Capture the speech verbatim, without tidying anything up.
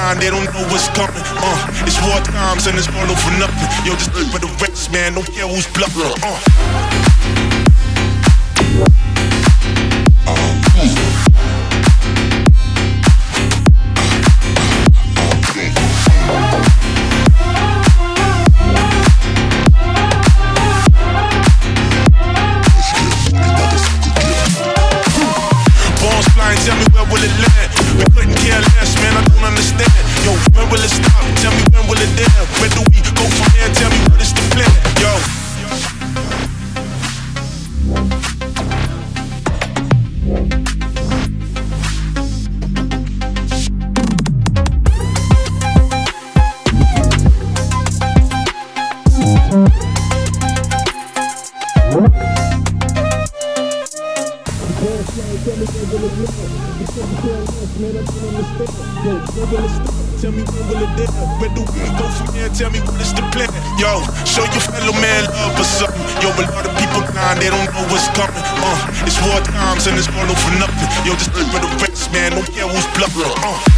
blind, they don't know what's coming. Uh, it's war times and it's all over nothing. Yo, just live for the rest, man. Don't care who's bluffing. Uh. Tell me where will it land? We couldn't care less, man, I don't understand. Yo, when will it stop? Tell me when will it end? Where do we go from here? Tell me what is the plan? Yo. Tell me when will it end? Where do we go from here? Tell me what is the plan? Yo, show your fellow man love or something. Yo, a lot of people blind, they don't know what's coming. Uh, it's war times and it's all over nothing. Yo, just live for the rest, man. Don't care who's bluffing. Uh.